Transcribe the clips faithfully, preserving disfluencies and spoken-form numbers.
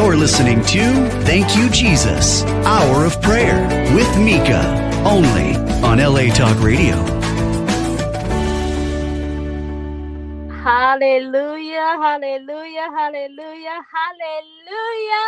You're listening to Thank You, Jesus, Hour of Prayer with Mika, only on L A Talk Radio. Hallelujah, hallelujah, hallelujah, hallelujah.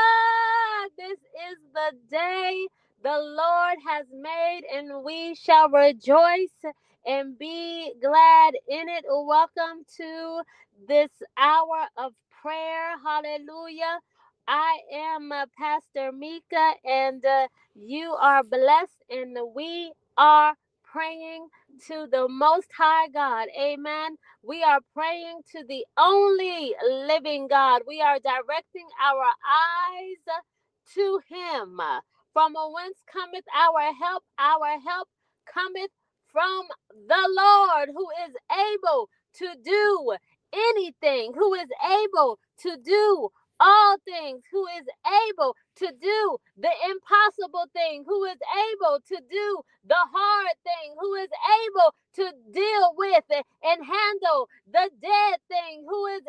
This is the day the Lord has made, and we shall rejoice and be glad in it. Welcome to this hour of prayer. Hallelujah. I am uh, Pastor Mika, and uh, you are blessed, and we are praying to the Most High God. Amen. We are praying to the only living God. We are directing our eyes to Him. From whence cometh our help? Our help cometh from the Lord, who is able to do anything, who is able to do all things, who is able to do the impossible thing, who is able to do the hard thing, who is able to deal with and handle the dead thing, who is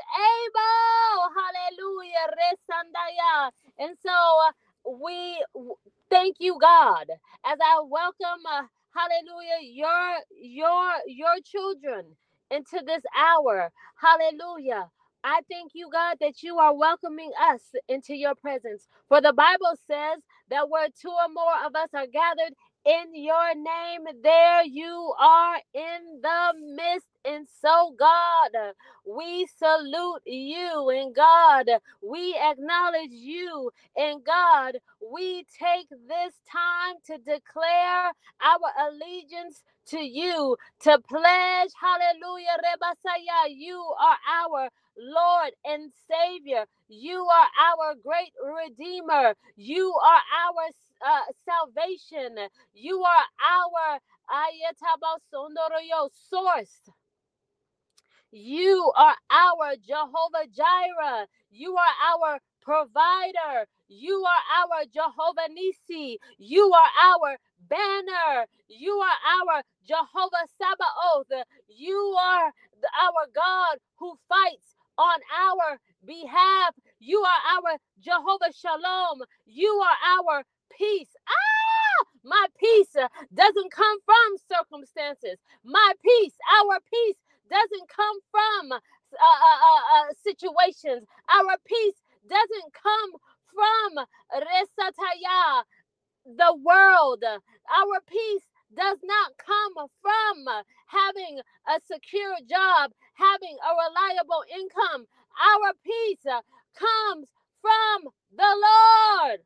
able. Hallelujah. Resandaya. And so uh, we w- thank you, God, as I welcome, uh, hallelujah, your your your children into this hour. Hallelujah. I thank you, God, that you are welcoming us into your presence. For the Bible says that where two or more of us are gathered in your name, there you are in the midst. And so, God, we salute you. And God, we acknowledge you. And God, we take this time to declare our allegiance to you, to pledge, hallelujah, Rebasaya, you are our Lord and Savior. You are our great Redeemer. You are our uh, salvation. You are our Ayatabasondoroyo source. You are our Jehovah Jireh. You are our provider. You are our Jehovah Nisi. You are our banner. You are our Jehovah Sabaoth. You are the, our God who fights on our behalf. You are our Jehovah Shalom. You are our peace. Ah, my peace uh, doesn't come from circumstances. My peace, our peace, doesn't come from uh, uh, uh, uh, situations. Our peace doesn't come from resataya, the world. Our peace does not come from having a secure job, having a reliable income. Our peace uh, comes from the Lord.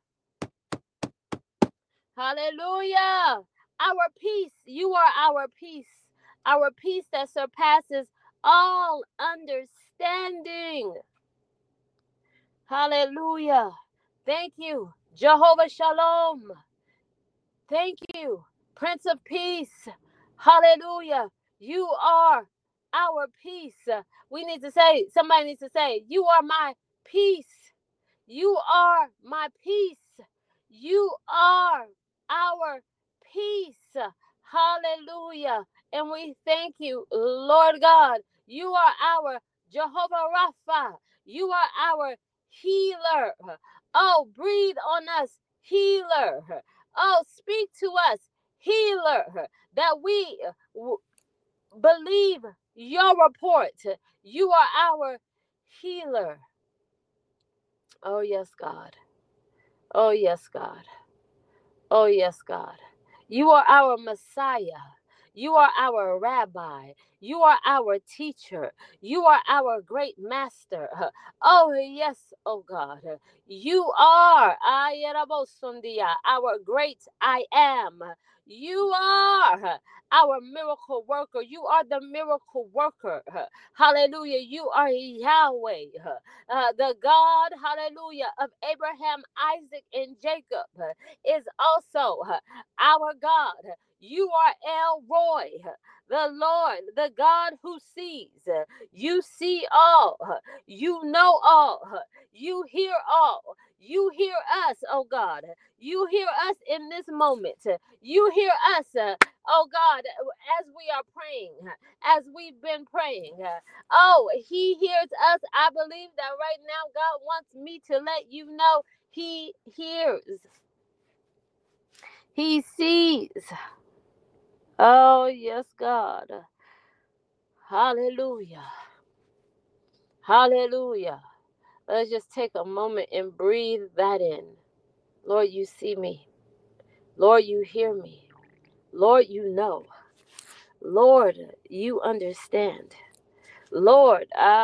Hallelujah. Our peace, you are our peace. Our peace that surpasses all understanding. Hallelujah. Thank you, Jehovah Shalom. Thank you, Prince of Peace. Hallelujah. You are our peace. We need to say, somebody needs to say, you are my peace. You are my peace. You are our peace. Hallelujah. And we thank you, Lord God. You are our Jehovah Rapha. You are our healer. Oh, breathe on us, healer. Oh, speak to us, healer, that we w- believe your report. You are our healer. Oh, yes, God. Oh, yes, God. Oh, yes, God. You are our Messiah. You are our rabbi. You are our teacher. You are our great master. Oh, yes, oh God. You are Ayerabosundia, our great I am. You are our miracle worker. You are the miracle worker. Hallelujah. You are Yahweh, uh, the God, hallelujah, of Abraham, Isaac, and Jacob is also our God. You are El Roy, the Lord, the God who sees. You see all. You know all. You hear all. You hear us, oh God. You hear us in this moment. You hear us, uh, Oh God, as we are praying, as we've been praying, oh, He hears us. I believe that right now God wants me to let you know He hears. He sees. Oh, yes, God. Hallelujah. Hallelujah. Let's just take a moment and breathe that in. Lord, you see me. Lord, you hear me. Lord, you know. Lord, you understand. Lord,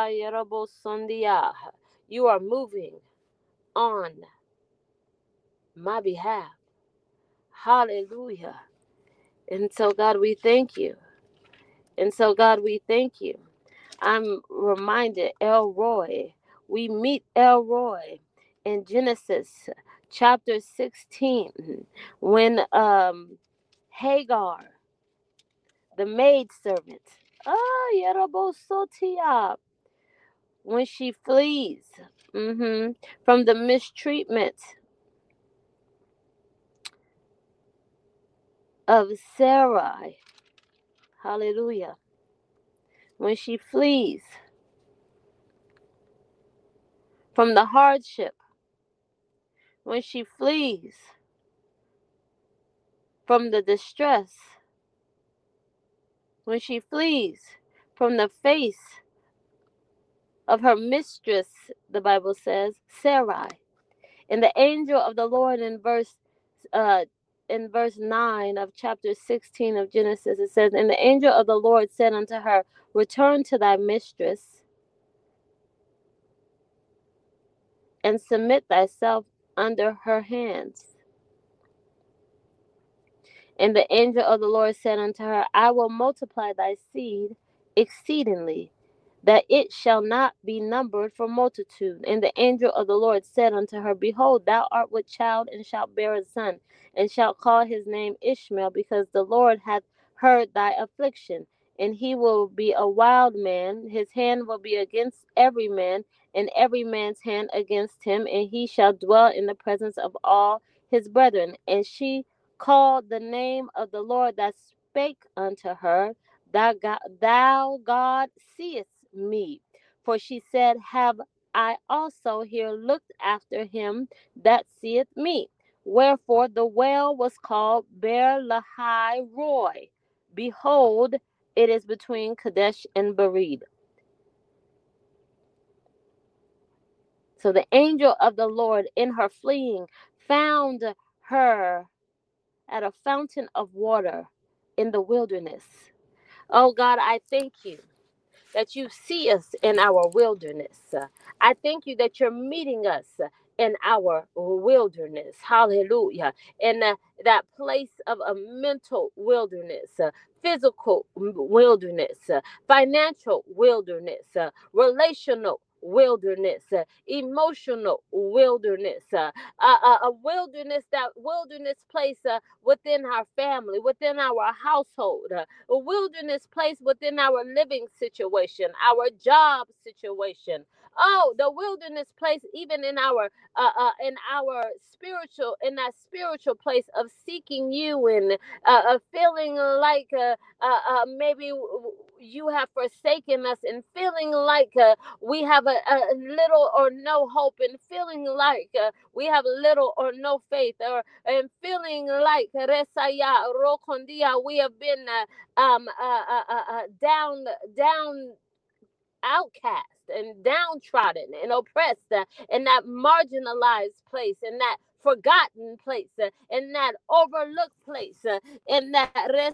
you are moving on my behalf. Hallelujah. And so, God, we thank you. And so, God, we thank you. I'm reminded, El Roy, we meet El Roy in Genesis chapter sixteen when um, Hagar, the maidservant, ah, Yerabosotia, when she flees mm-hmm, from the mistreatment of Sarai, hallelujah, when she flees from the hardship, when she flees from the distress, when she flees from the face of her mistress, the Bible says, Sarai. And the angel of the Lord in verse uh in verse nine of chapter sixteen of Genesis, it says, and the angel of the Lord said unto her, return to thy mistress and submit thyself under her hands. And the angel of the Lord said unto her, I will multiply thy seed exceedingly, that it shall not be numbered for multitude. And the angel of the Lord said unto her, behold, thou art with child, and shalt bear a son, and shalt call his name Ishmael, because the Lord hath heard thy affliction. And he will be a wild man, his hand will be against every man, and every man's hand against him, and he shall dwell in the presence of all his brethren. And she called the name of the Lord that spake unto her, Thou God, thou God seest me. For she said, have I also here looked after him that seeth me? Wherefore the well was called Beer Lahai Roy. Behold, it is between Kadesh and Bered. So the angel of the Lord in her fleeing found her at a fountain of water in the wilderness. Oh God, I thank you that you see us in our wilderness. Uh, I thank you that you're meeting us uh, in our wilderness. Hallelujah. In uh, that place of a mental wilderness, uh, physical wilderness, uh, financial wilderness, uh, relational wilderness, uh, emotional wilderness, uh, a, a, a wilderness, that wilderness place uh, within our family, within our household, uh, a wilderness place within our living situation, our job situation. Oh, the wilderness place, even in our uh, uh in our spiritual, in that spiritual place of seeking you and uh, uh feeling like uh, uh, uh maybe you have forsaken us, and feeling like uh, we have a, a little or no hope, and feeling like uh, we have little or no faith, or and feeling like Resaya Rokondia, we have been uh, um uh, uh, uh, uh, down down outcast and downtrodden and oppressed, uh, in that marginalized place, in that forgotten place, uh, in that overlooked place, uh, in that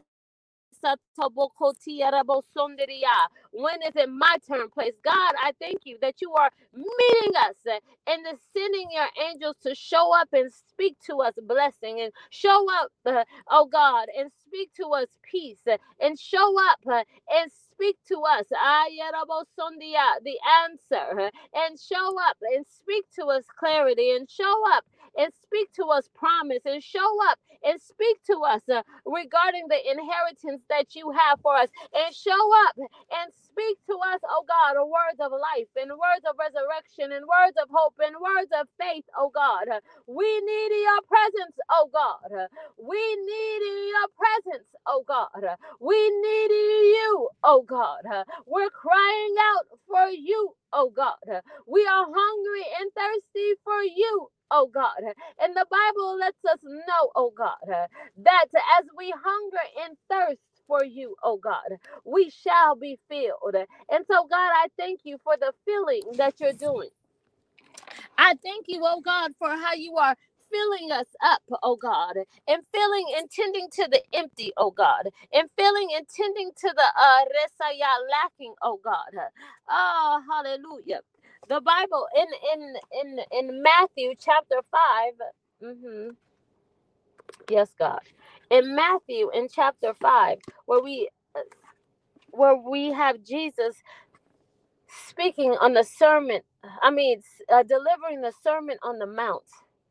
when is it my turn place? God, I thank you that you are meeting us uh, and sending your angels to show up and speak to us blessing, and show up, uh, oh God, and speak to us peace, uh, and show up uh, and speak to us the answer, uh, and show up and speak to us clarity, and show up and speak to us promise, and show up and speak to us uh, regarding the inheritance that you have for us, and show up and speak to us, oh God, words of life and words of resurrection and words of hope and words of faith, oh God. We need your presence, oh God. We need your presence, oh God. We need you, oh God. We're crying out for you, oh God. We are hungry and thirsty for you, oh God. And the Bible lets us know, oh God, that as we hunger and thirst for you, oh God, we shall be filled. And so, God, I thank you for the filling that you're doing. I thank you, oh God, for how you are filling us up, oh God, and filling and tending to the empty, oh God, and filling and tending to the uh, resaya lacking, oh God. Oh, hallelujah. The Bible in in in in Matthew chapter five. Mm-hmm. Yes, God. In Matthew in chapter five, where we where we have Jesus speaking on the sermon, I mean, uh, delivering the Sermon on the Mount.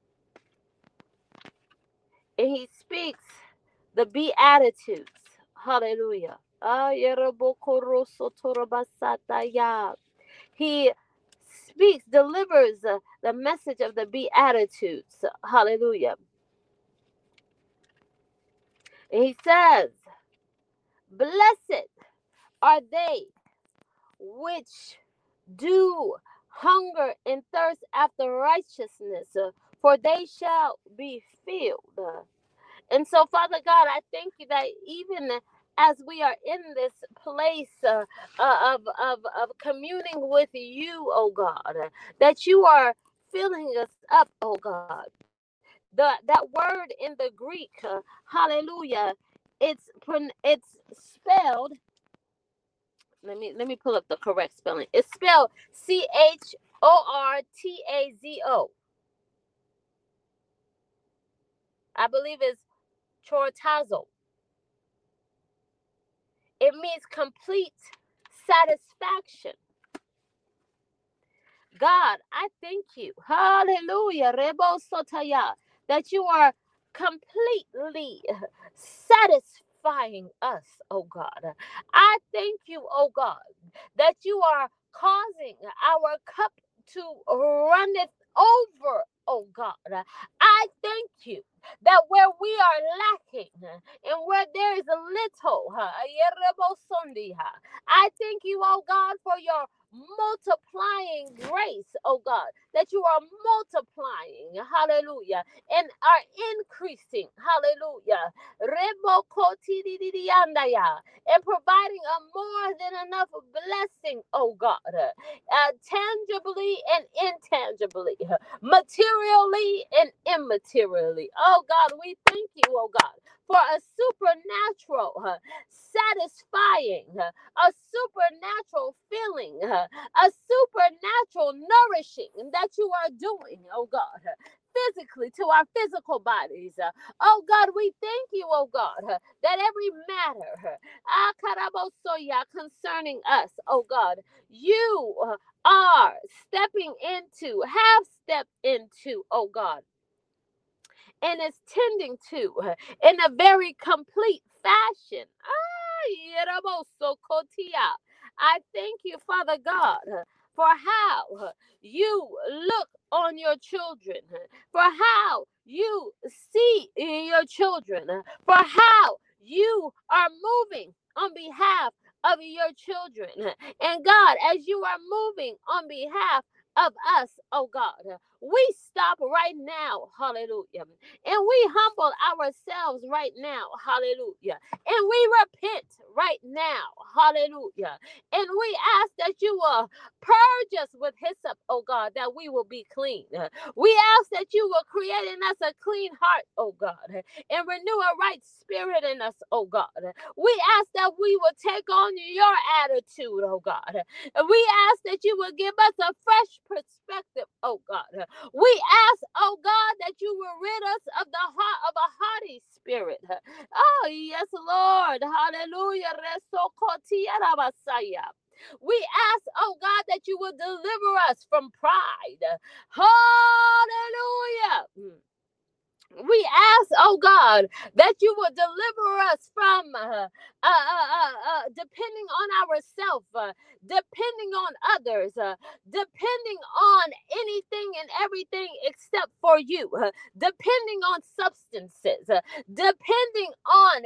And he speaks the Beatitudes. Hallelujah. He speaks, delivers uh, the message of the Beatitudes. Hallelujah. And he says, blessed are they which do hunger and thirst after righteousness, uh, for they shall be filled. Uh, and so, Father God, I thank you that even as we are in this place uh, uh, of, of, of communing with you, oh God, uh, that you are filling us up, oh God. The, that word in the Greek, uh, hallelujah, it's it's spelled. Let me let me pull up the correct spelling. It's spelled C H O R T A Z O. I believe it's chortazo. It means complete satisfaction. God, I thank you. Hallelujah. Rebo sotaya. That you are completely satisfying us, oh God. I thank you, oh God, that you are causing our cup to runneth over, oh God. I thank you that where we are lacking and where there is a little, I thank you, oh God, for your multiplying grace, oh God, that you are multiplying, hallelujah, and are increasing, hallelujah, and providing a more than enough blessing, oh God, uh, tangibly and intangibly, materially and immaterially. Oh God, we thank you, oh God, for a supernatural, uh, satisfying, uh, a supernatural feeling, uh, a supernatural nourishing that you are doing, oh God, uh, physically to our physical bodies. Uh, oh God, we thank you, oh God, uh, that every matter uh, concerning us, oh God, you uh, are stepping into, have stepped into, oh God, and is tending to uh, in a very complete fashion. I thank you, Father God, for how you look on your children, for how you see your children, for how you are moving on behalf of your children. And God, as you are moving on behalf of us, oh God, we stop right now, hallelujah, and we humble ourselves right now, hallelujah, and we repent right now, hallelujah, and we ask that you will purge us with hyssop, oh God, that we will be clean. We ask that you will create in us a clean heart, oh God, and renew a right spirit in us, oh God. We ask that we will take on your attitude, oh God. We ask that you will give us a fresh perspective, oh God. We ask, oh God, that you will rid us of the heart of a haughty spirit. Oh, yes, Lord. Hallelujah. We ask, oh God, that you will deliver us from pride. Hallelujah. We ask, oh God, that you will deliver us from uh, uh, uh, uh, uh, depending on ourselves, uh, depending on others, uh, depending on anything and everything except for you, uh, depending on substances, uh, depending on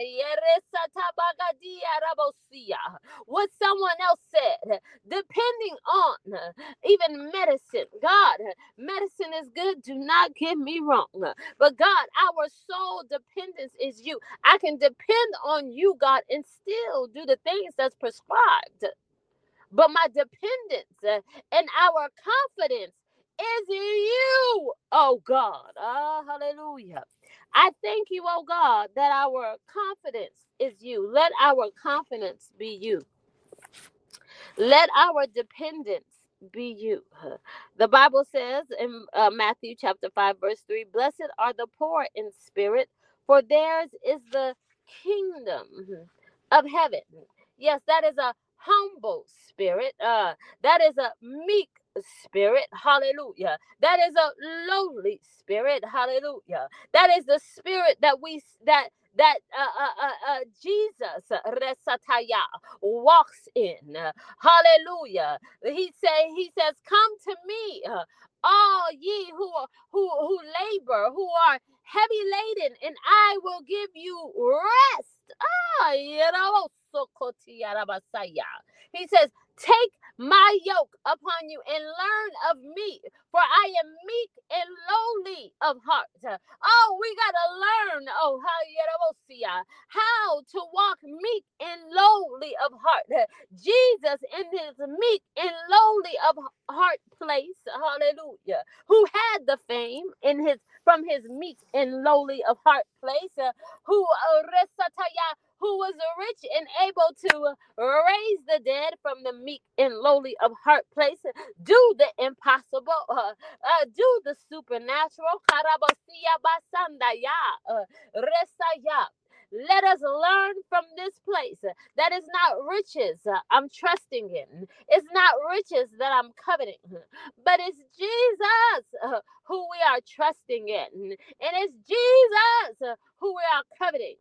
what someone else said, depending on uh, even medicine. God, medicine is good, do not get me wrong. But God, our sole dependence is you. I can depend on you, God, and still do the things that's prescribed. But my dependence uh, and our confidence is in you, oh God. Ah, hallelujah. I thank you, oh God, that our confidence is you. Let our confidence be you. Let our dependence be you. The Bible says in uh, Matthew chapter five, verse three, blessed are the poor in spirit, for theirs is the kingdom of heaven. Yes, that is a humble spirit. Uh, that is a meek spirit. Hallelujah. That is a lowly spirit. Hallelujah. That is the spirit that we that that uh, uh, uh, uh, Jesus uh, resataya walks in. Uh, hallelujah. He say he says, "Come to me, uh, all ye who are, who who labor, who are heavy laden, and I will give you rest." Ah, you know, so he says, "Take my yoke upon you and learn of me, for I am meek and lowly of heart." Oh, we gotta learn, oh, how to walk meek and lowly of heart. Jesus in his meek and lowly of heart place, hallelujah, who had the fame in his from his meek and lowly of heart place, uh, who uh, who was rich and able to raise the dead from the meek and lowly of heart place, do the impossible, uh, uh, do the supernatural. Uh, Let us learn from this place uh, that is not riches uh, I'm trusting in. It's not riches that I'm coveting, but it's Jesus uh, who we are trusting in. And it's Jesus uh, who we are coveting.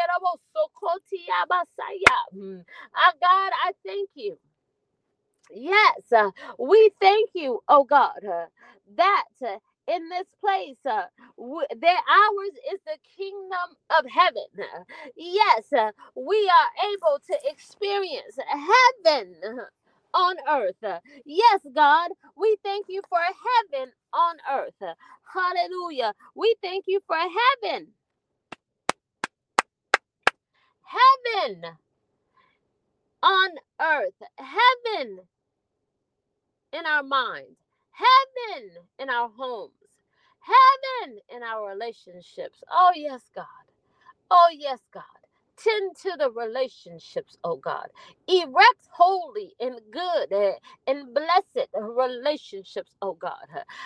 Ah, God, I thank you. Yes, uh, we thank you, oh God, uh, that uh, in this place, uh, w- that ours is the kingdom of heaven. Uh, Yes, uh, we are able to experience heaven uh, on earth. Uh, Yes, God, we thank you for heaven on earth. Uh, Hallelujah. We thank you for heaven. Heaven on earth. Heaven in our mind, heaven in our homes, heaven in our relationships. Oh, yes, God. Oh, yes, God. Tend to the relationships, oh God. Erect holy and good eh, and blessed relationships, oh God.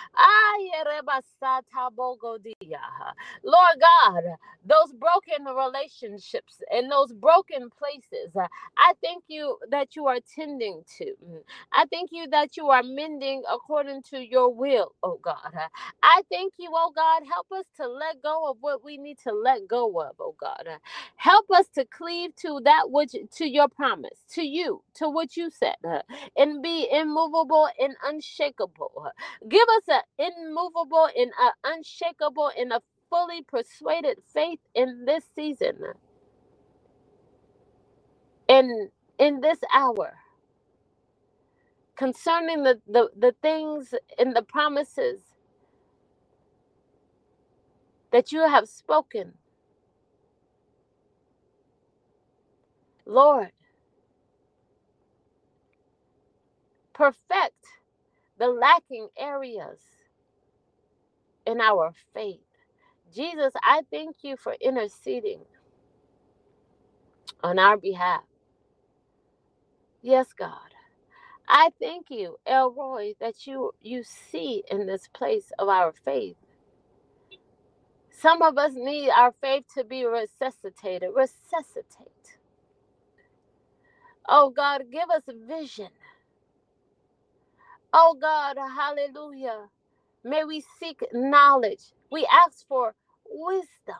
Lord God, those broken relationships and those broken places, uh, I thank you that you are tending to. I thank you that you are mending according to your will, oh God. I thank you, oh God. Help us to let go of what we need to let go of, oh God. Help us to cleave to that which, to your promise, to you, to what you said, uh, and be immovable and unshakable. Uh, Give us an immovable and an unshakable and a fully persuaded faith in this season, in in this hour, concerning the, the, the things and the promises that you have spoken. Lord, perfect the lacking areas in our faith. Jesus, I thank you for interceding on our behalf. Yes, God. I thank you, Elroy, that you you see in this place of our faith. Some of us need our faith to be resuscitated. Resuscitate. Oh God, give us vision. Oh God, hallelujah. May we seek knowledge. We ask for wisdom.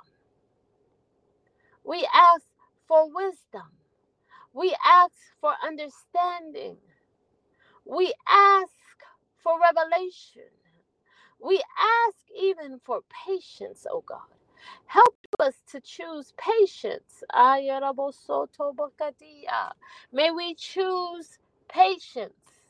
We ask for wisdom. We ask for understanding. We ask for revelation. We ask even for patience, oh God. Help us to choose patience. May we choose patience.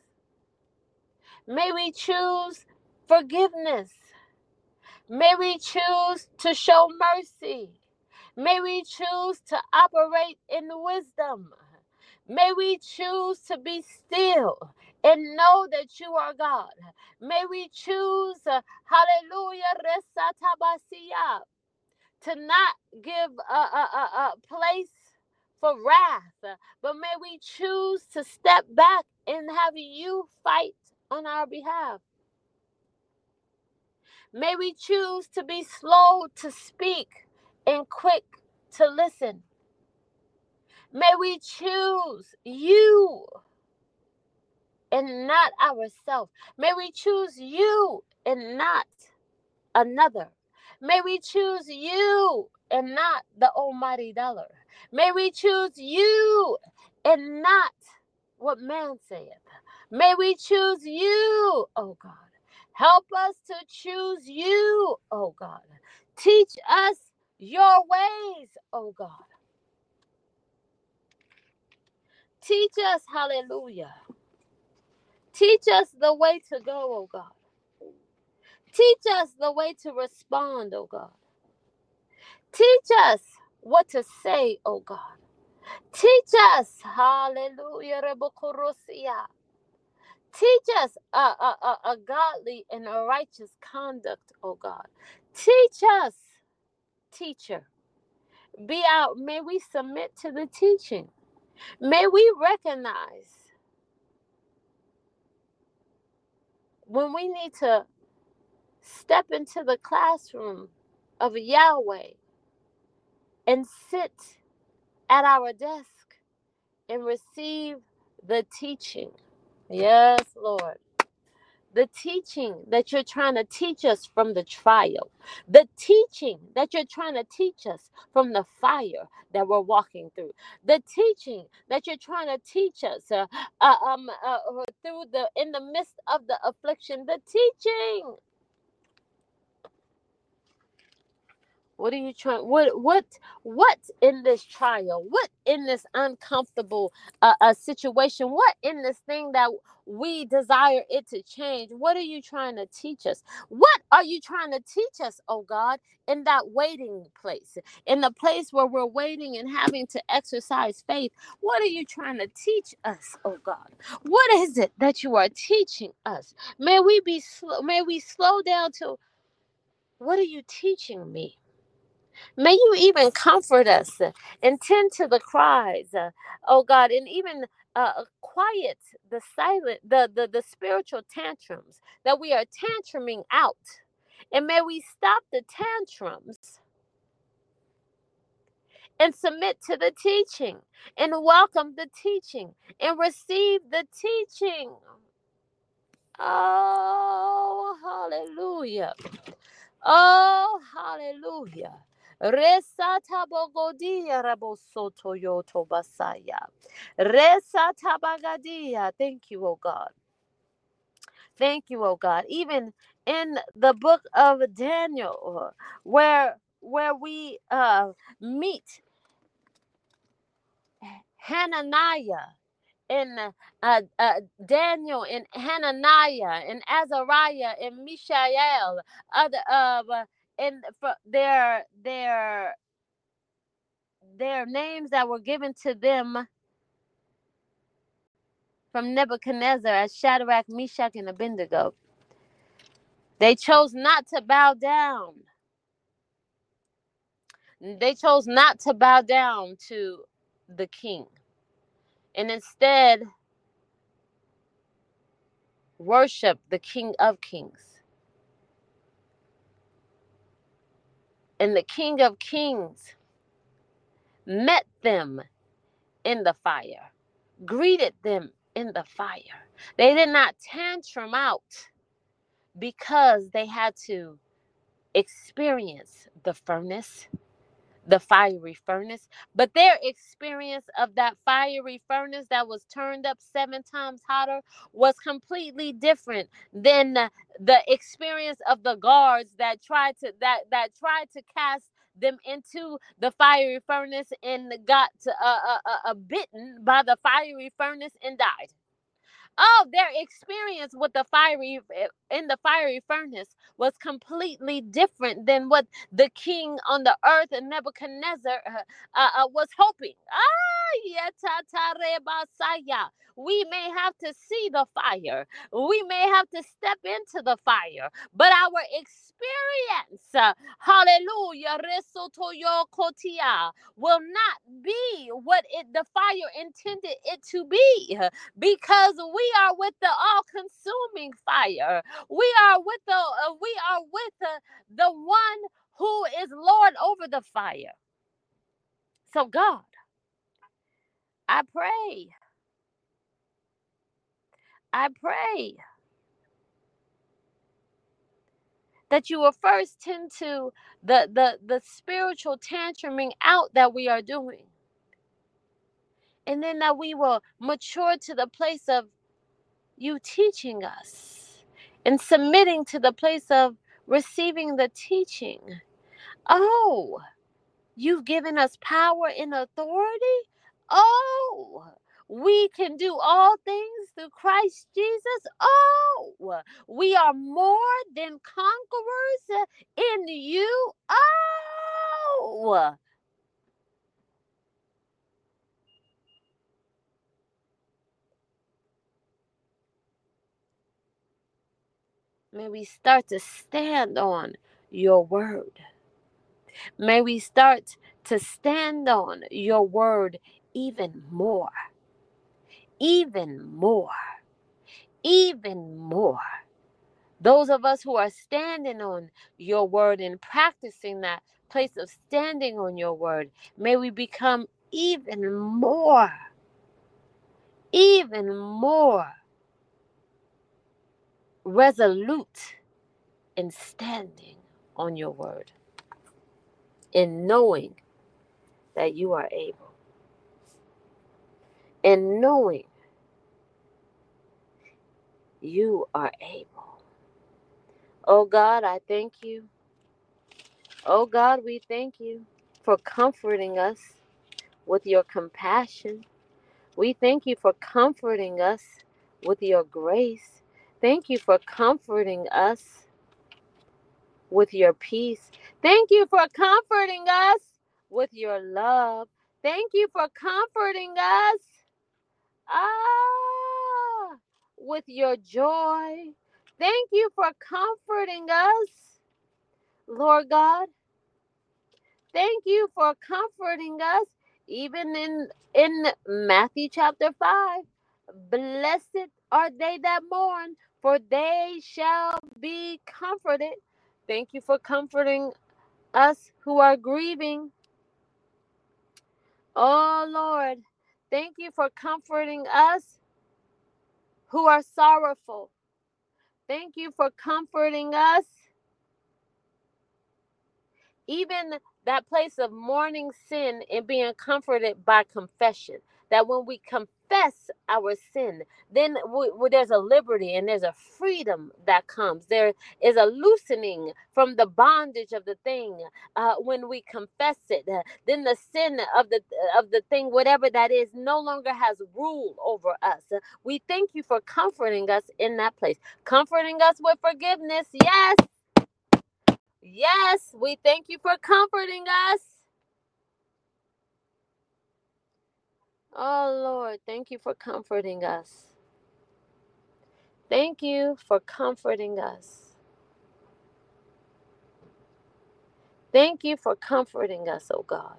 May we choose forgiveness. May we choose to show mercy. May we choose to operate in wisdom. May we choose to be still and know that you are God. May we choose, uh, hallelujah, resatabasia, to not give a, a, a, a place for wrath, but may we choose to step back and have you fight on our behalf. May we choose to be slow to speak and quick to listen. May we choose you and not ourselves. May we choose you and not another. May we choose you and not the almighty dollar. May we choose you and not what man saith. May we choose you, oh God. Help us to choose you, oh God. Teach us your ways, oh God. Teach us, hallelujah. Teach us the way to go, oh God. Teach us the way to respond, oh God. Teach us what to say, oh God. Teach us, hallelujah, teach us a, a, a, a godly and a righteous conduct, oh God. Teach us, teacher. Be out. May we submit to the teaching. May we recognize when we need to step into the classroom of Yahweh and sit at our desk and receive the teaching. Yes, Lord. The teaching that you're trying to teach us from the trial. The teaching that you're trying to teach us from the fire that we're walking through. The teaching that you're trying to teach us uh, uh, um, uh, through the in the midst of the affliction. The teaching. What are you trying? What what what in this trial? What in this uncomfortable uh, uh, situation? What in this thing that we desire it to change? What are you trying to teach us? What are you trying to teach us, oh God, in that waiting place, in the place where we're waiting and having to exercise faith? What are you trying to teach us, oh God? What is it that you are teaching us? May we be slow. May we slow down to what are you teaching me? May you even comfort us uh, and tend to the cries, uh, oh God, and even uh, quiet the silent, the, the, the spiritual tantrums that we are tantruming out. And may we stop the tantrums and submit to the teaching and welcome the teaching and receive the teaching. Oh, hallelujah. Oh, hallelujah. Resata bogodia rabosoto yoto basaya. Resata bagadia. Thank you, oh God. Thank you, oh God. Even in the book of Daniel, where where we uh, meet Hananiah and uh, uh, Daniel and Hananiah and Azariah and Mishael, other uh, and for their their their names that were given to them from Nebuchadnezzar as Shadrach, Meshach, and Abednego. They chose not to bow down. They chose not to bow down to the king, and instead worship the King of Kings. And the King of Kings met them in the fire, greeted them in the fire. They did not tantrum out because they had to experience the furnace, the fiery furnace, but their experience of that fiery furnace that was turned up seven times hotter was completely different than the, the experience of the guards that tried to that that tried to cast them into the fiery furnace and got uh, uh, uh, uh, bitten by the fiery furnace and died. Oh, their experience with the fiery in the fiery furnace was completely different than what the king on the earth, Nebuchadnezzar, uh, uh, uh, was hoping. Ah, yetatarebasaya. We may have to see the fire. We may have to step into the fire, but our experience, uh, hallelujah, resotoyokotia, will not be what it the fire intended it to be, because we are with the all-consuming fire. We are with the uh, we are with the, the one who is Lord over the fire. So God, I pray, I pray that you will first tend to the the the spiritual tantruming out that we are doing, and then that we will mature to the place of you teaching us and submitting to the place of receiving the teaching. Oh, you've given us power and authority. Oh, we can do all things through Christ Jesus. Oh, we are more than conquerors in you. Oh, may we start to stand on your word. May we start to stand on your word even more, even more, even more. Those of us who are standing on your word and practicing that place of standing on your word, may we become even more, even more resolute in standing on your word, in knowing that you are able, in knowing you are able. Oh God, I thank you. Oh God, we thank you for comforting us with your compassion. We thank you for comforting us with your grace. Thank you for comforting us with your peace. Thank you for comforting us with your love. Thank you for comforting us ah, with your joy. Thank you for comforting us, Lord God. Thank you for comforting us, even in, in Matthew chapter five. Blessed are they that mourn, for they shall be comforted. Thank you for comforting us who are grieving. Oh Lord, thank you for comforting us who are sorrowful. Thank you for comforting us. Even that place of mourning sin and being comforted by confession. That when we confess our sin, then we, we, there's a liberty and there's a freedom that comes. There is a loosening from the bondage of the thing uh, when we confess it. Uh, then the sin of the of the thing, whatever that is, no longer has rule over us. Uh, we thank you for comforting us in that place, comforting us with forgiveness. Yes. Yes, we thank you for comforting us. Oh Lord, thank you for comforting us. Thank you for comforting us. Thank you for comforting us, oh God.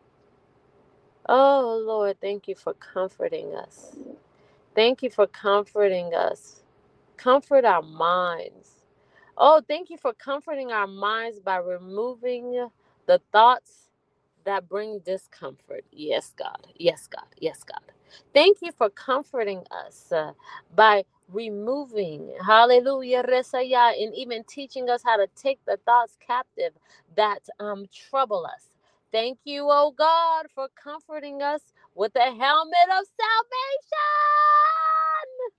Oh Lord, thank you for comforting us. Thank you for comforting us. Comfort our minds. Oh, thank you for comforting our minds by removing the thoughts that bring discomfort. Yes, God. Yes, God. Yes, God. Thank you for comforting us uh, by removing, hallelujah, resaya, and even teaching us how to take the thoughts captive that um, trouble us. Thank you, oh God, for comforting us with the helmet of salvation.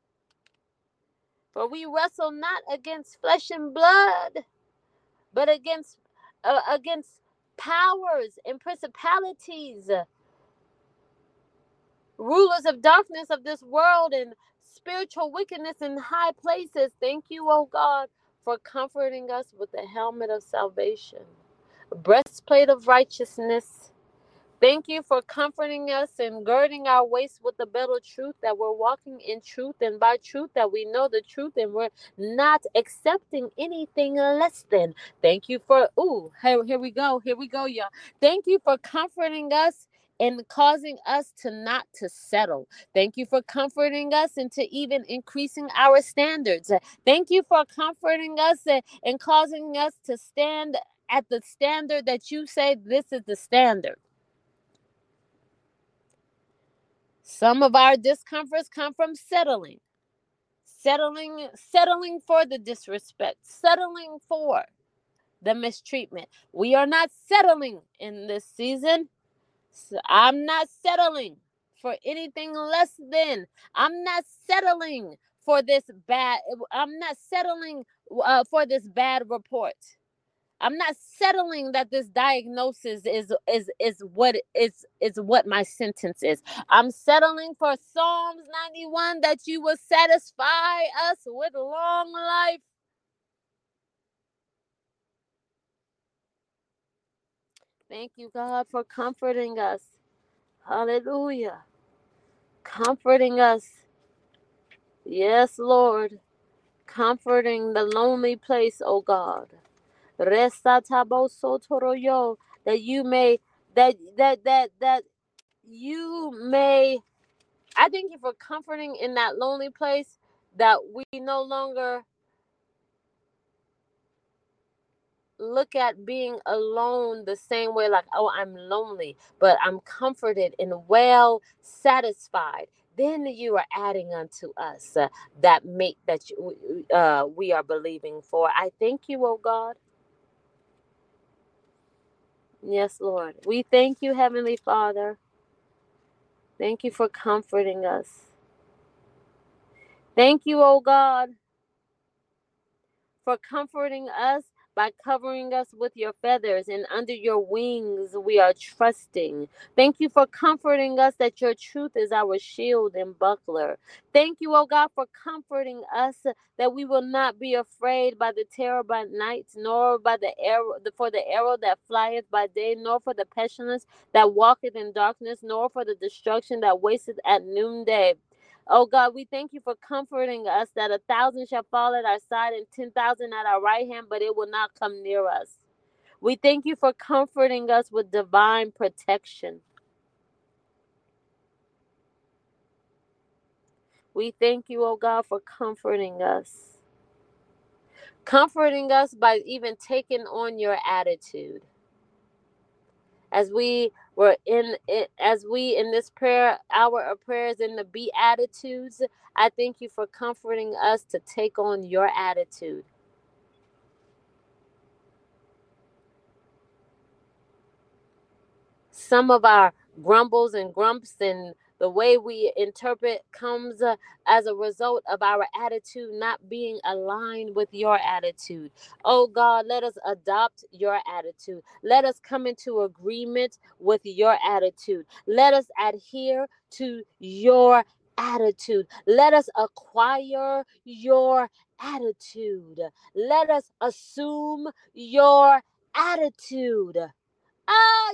For we wrestle not against flesh and blood, but against uh, against powers and principalities, rulers of darkness of this world, and spiritual wickedness in high places. Thank you, oh God, for comforting us with the helmet of salvation, a breastplate of righteousness. Thank you for comforting us and girding our waist with the belt of truth, that we're walking in truth, and by truth that we know the truth, and we're not accepting anything less than. Thank you for, ooh, here, here we go, here we go, y'all. Thank you for comforting us and causing us to not to settle. Thank you for comforting us and to even increasing our standards. Thank you for comforting us and causing us to stand at the standard that you say this is the standard. Some of our discomforts come from settling, settling, settling for the disrespect, settling for the mistreatment. We are not settling in this season. So I'm not settling for anything less than. I'm not settling for this bad. I'm not settling uh, for this bad report. I'm not settling that this diagnosis is is is what is is what my sentence is. I'm settling for Psalms ninety-one, that you will satisfy us with long life. Thank you, God, for comforting us. Hallelujah. Comforting us. Yes, Lord. Comforting the lonely place, oh God. Resataboso, that you may that that that that you may I thank you for comforting in that lonely place, that we no longer look at being alone the same way, like, oh, I'm lonely, but I'm comforted and well satisfied. Then you are adding unto us uh, that mate that you, uh, we are believing for. I thank you, oh God. Yes, Lord. We thank you, Heavenly Father. Thank you for comforting us. Thank you, oh God, for comforting us by covering us with your feathers, and under your wings we are trusting. Thank you for comforting us, that your truth is our shield and buckler. Thank you, oh God, for comforting us, that we will not be afraid by the terror by night, nor by the arrow for the arrow that flieth by day, nor for the pestilence that walketh in darkness, nor for the destruction that wasteth at noonday. Oh God, we thank you for comforting us, that a thousand shall fall at our side and ten thousand at our right hand, but it will not come near us. We thank you for comforting us with divine protection. We thank you, oh God, for comforting us. Comforting us by even taking on your attitude. As we were in it, as we in this prayer hour of prayers in the Beatitudes, I thank you for comforting us to take on your attitude. Some of our grumbles and grumps and the way we interpret comes uh, as a result of our attitude not being aligned with your attitude. Oh God, let us adopt your attitude. Let us come into agreement with your attitude. Let us adhere to your attitude. Let us acquire your attitude. Let us assume your attitude. Ah,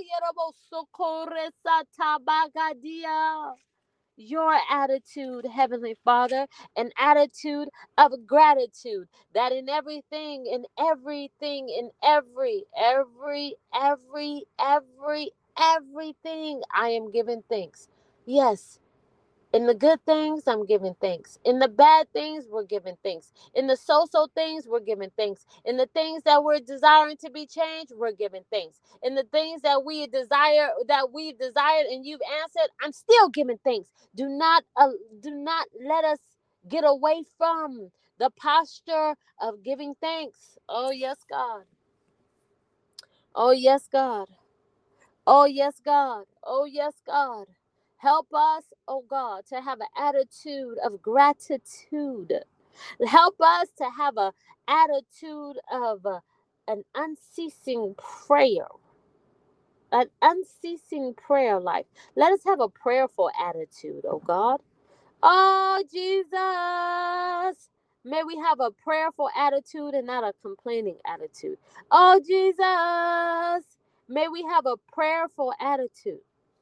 Yerobosokore-satabagadia. Your attitude, Heavenly Father, an attitude of gratitude, that in everything, in everything, in every, every, every, every, everything, I am giving thanks. Yes, In the good things, I'm giving thanks. In the bad things, we're giving thanks. In the so-so things, we're giving thanks. In the things that we're desiring to be changed, we're giving thanks. In the things that we desire, that we've desired and you've answered, I'm still giving thanks. Do not, uh, do not let us get away from the posture of giving thanks. Oh, yes, God. Oh, yes, God. Oh, yes, God. Oh, yes, God. Help us, oh God, to have an attitude of gratitude. Help us to have an attitude of uh, an unceasing prayer. An unceasing prayer life. Let us have a prayerful attitude, oh God. Oh, Jesus. May we have a prayerful attitude and not a complaining attitude. Oh, Jesus. May we have a prayerful attitude.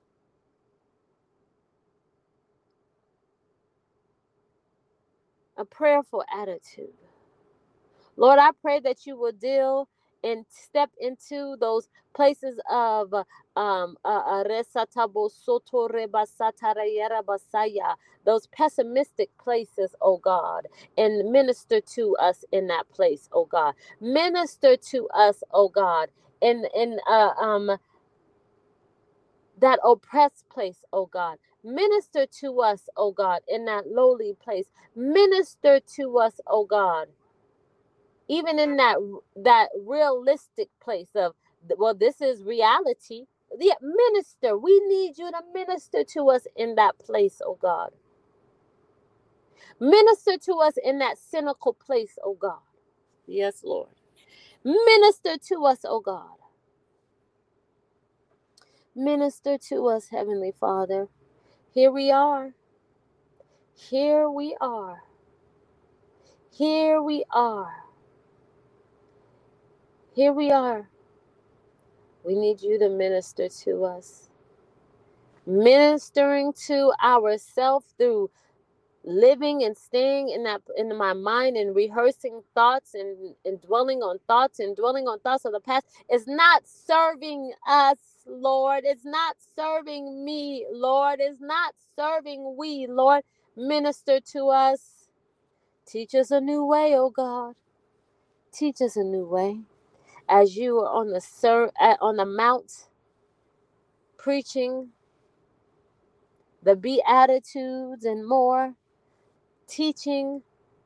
A prayerful attitude. Lord, I pray that you will deal and step into those places of um uh, those pessimistic places, oh God, and minister to us in that place, oh God. Minister to us, oh God, in in uh, um that oppressed place, oh God. Minister to us, oh God, in that lowly place. Minister to us, oh God, even in that that realistic place of, well, this is reality. Yeah, minister. We need you to minister to us in that place, oh God. Minister to us in that cynical place, oh God. Yes, Lord. Minister to us, oh God. Minister to us, Heavenly Father. Here we are. Here we are. Here we are. Here we are. We need you to minister to us. Ministering to ourselves through living and staying in that in my mind and rehearsing thoughts and, and dwelling on thoughts and dwelling on thoughts of the past is not serving us, Lord. It's not serving me, Lord. It's not serving we, Lord. Minister to us. Teach us a new way, oh God. Teach us a new way. As you are on the sur- on the mount preaching the Beatitudes and more, teaching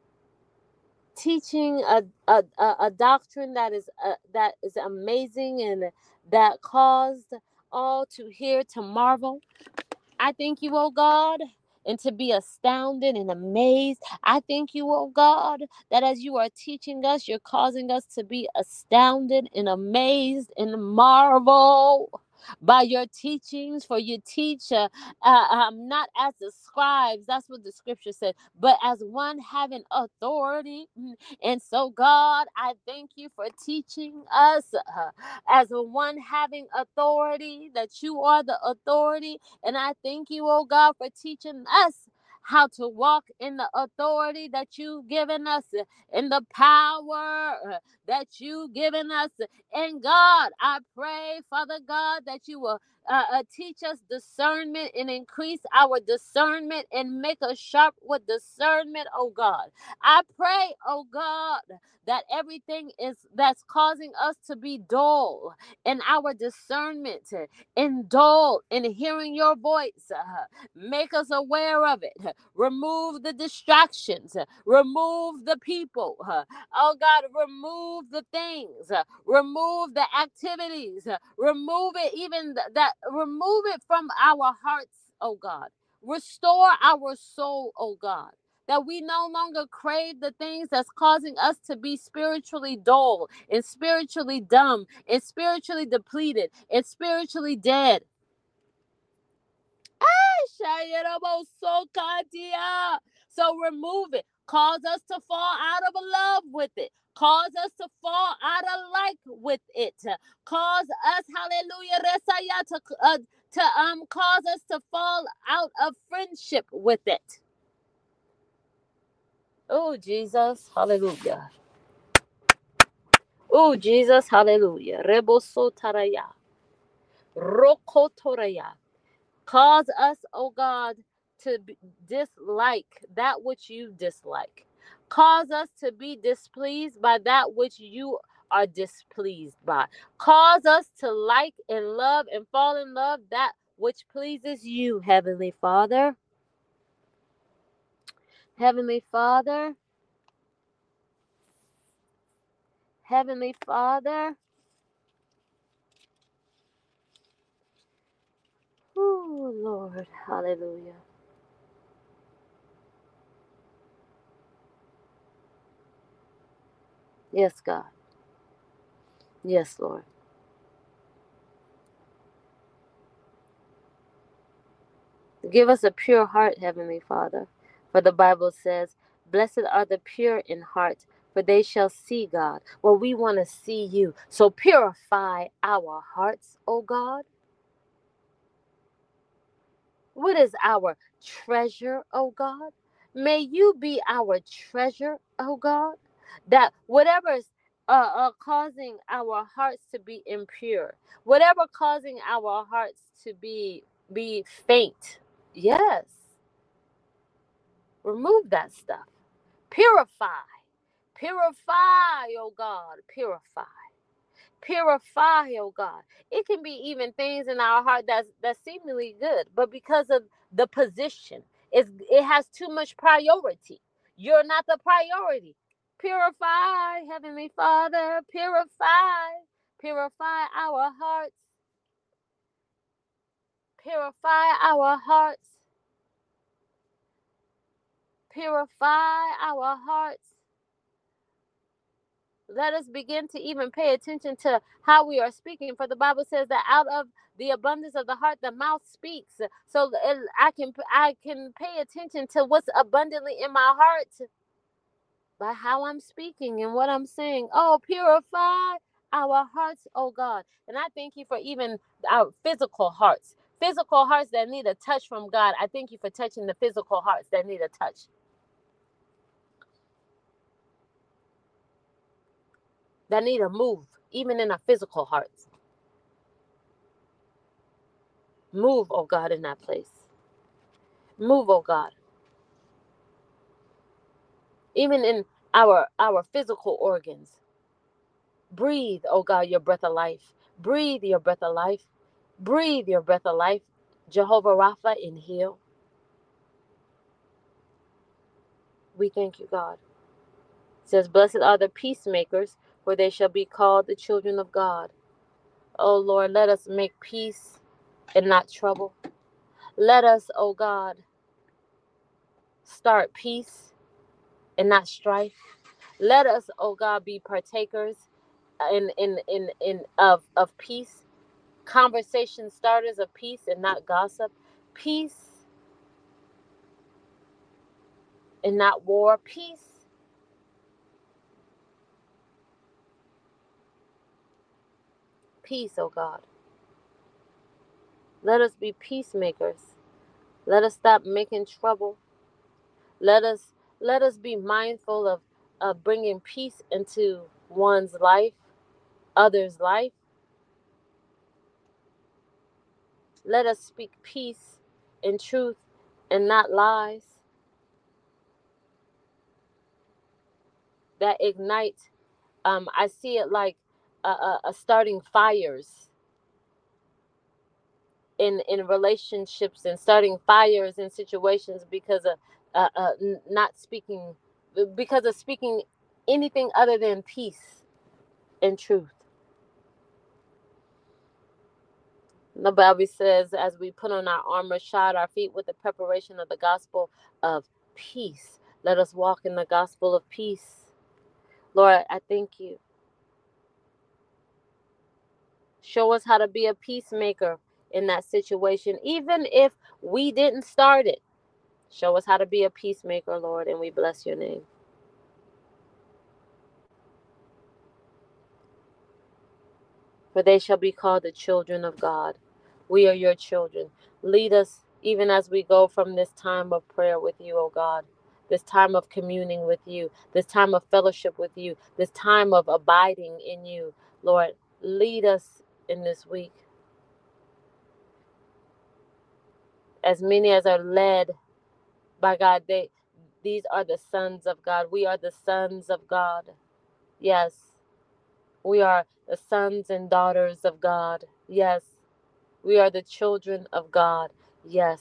teaching a, a, a, a doctrine that is uh, that is amazing and that caused all to hear, to marvel. I thank you, oh God, and to be astounded and amazed. I thank you, oh God, that as you are teaching us, you're causing us to be astounded and amazed and marvel by your teachings. For you teach uh, uh, um, not as the scribes, that's what the scripture said, but as one having authority. And so, God, I thank you for teaching us uh, as one having authority, that you are the authority. And I thank you, oh God, for teaching us how to walk in the authority that you've given us, in the power that you've given us. And God, I pray, Father God, that you will uh, uh, teach us discernment and increase our discernment and make us sharp with discernment, oh God. I pray, oh God, that everything is that's causing us to be dull in our discernment, and dull in hearing your voice, uh, make us aware of it. Remove the distractions. Remove the people. Uh, oh God, remove the things. Uh, remove the activities. Uh, remove it, even th- that. Remove it from our hearts, oh God. Restore our soul, oh God. That we no longer crave the things that's causing us to be spiritually dull and spiritually dumb and spiritually depleted and spiritually dead. So remove it. Cause us to fall out of love with it. Cause us to fall out of like with it. Cause us, hallelujah, to, uh, to um cause us to fall out of friendship with it. Oh, Jesus, hallelujah. Oh, Jesus, hallelujah. Reboso taraya. Roko toraya. Cause us, oh God, to b- dislike that which you dislike. Cause us to be displeased by that which you are displeased by. Cause us to like and love and fall in love that which pleases you, Heavenly Father. Heavenly Father. Heavenly Father. Oh, Lord. Hallelujah. Yes, God. Yes, Lord. Give us a pure heart, Heavenly Father. For the Bible says, blessed are the pure in heart, for they shall see God. Well, we want to see you. So purify our hearts, O God. What is our treasure, O God? May you be our treasure, O God. That whatever is uh, uh, causing our hearts to be impure, whatever causing our hearts to be be faint, yes, remove that stuff. Purify, purify, oh God, purify. Purify, oh God. It can be even things in our heart that's that's seemingly good, but because of the position, it's, it has too much priority. You're not the priority. Purify, Heavenly Father, purify, purify our hearts, purify our hearts, purify our hearts. Let us begin to even pay attention to how we are speaking. For the Bible says that out of the abundance of the heart, the mouth speaks. So I can I can pay attention to what's abundantly in my heart by how I'm speaking and what I'm saying. Oh, purify our hearts, oh God. And I thank you for even our physical hearts. Physical hearts that need a touch from God. I thank you for touching the physical hearts that need a touch. That need a move, even in our physical hearts. Move, oh God, in that place. Move, oh God. Even in our our physical organs. Breathe, oh God, your breath of life. Breathe your breath of life. Breathe your breath of life. Jehovah Rapha, and heal. We thank you, God. It says, blessed are the peacemakers, for they shall be called the children of God. Oh Lord, let us make peace and not trouble. Let us, oh God, start peace and not strife. Let us, oh God, be partakers in in in, in of, of peace. Conversation starters of peace and not gossip. Peace and not war. Peace. Peace, oh God. Let us be peacemakers. Let us stop making trouble. Let us let us be mindful of, of bringing peace into one's life, others' life. Let us speak peace and truth and not lies that ignite. Um, I see it like a, a, a starting fires in in relationships and starting fires in situations because of uh, uh, not speaking, because of speaking anything other than peace and truth. The Bible says, as we put on our armor, shod our feet with the preparation of the gospel of peace. Let us walk in the gospel of peace. Lord, I thank you. Show us how to be a peacemaker in that situation, even if we didn't start it. Show us how to be a peacemaker, Lord, and we bless your name. For they shall be called the children of God. We are your children. Lead us even as we go from this time of prayer with you, O God, this time of communing with you, this time of fellowship with you, this time of abiding in you. Lord, lead us in this week. As many as are led By God, they these are the sons of God. We are the sons of God. Yes. We are the sons and daughters of God. Yes. We are the children of God. Yes.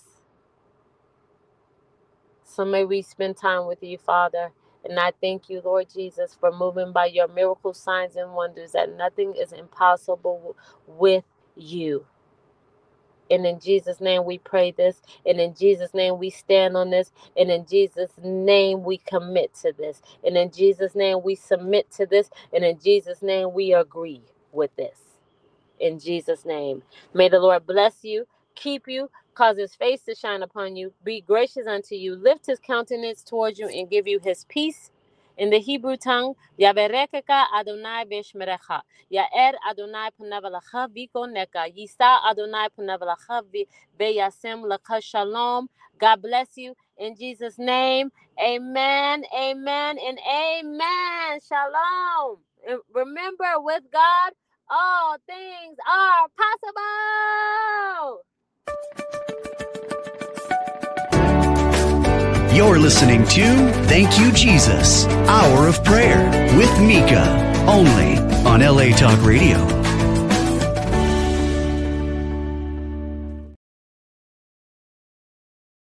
So may we spend time with you, Father. And I thank you, Lord Jesus, for moving by your miracle signs and wonders, that nothing is impossible with you. And in Jesus' name we pray this. And in Jesus' name we stand on this. And in Jesus' name we commit to this. And in Jesus' name we submit to this. And in Jesus' name we agree with this. In Jesus' name. May the Lord bless you, keep you, cause his face to shine upon you, be gracious unto you, lift his countenance towards you, and give you his peace. In the Hebrew tongue, Yaberekeka Adonai Beshmerecha. Yaer Adonai Panavalacha Vikoneka. Yisa Adonai Panavalacha Veyasem Laka Shalom. God bless you. In Jesus' name, amen, amen, and amen. Shalom. And remember, with God, all things are possible. You're listening to Thank You, Jesus, Hour of Prayer with Mika, only on L A Talk Radio.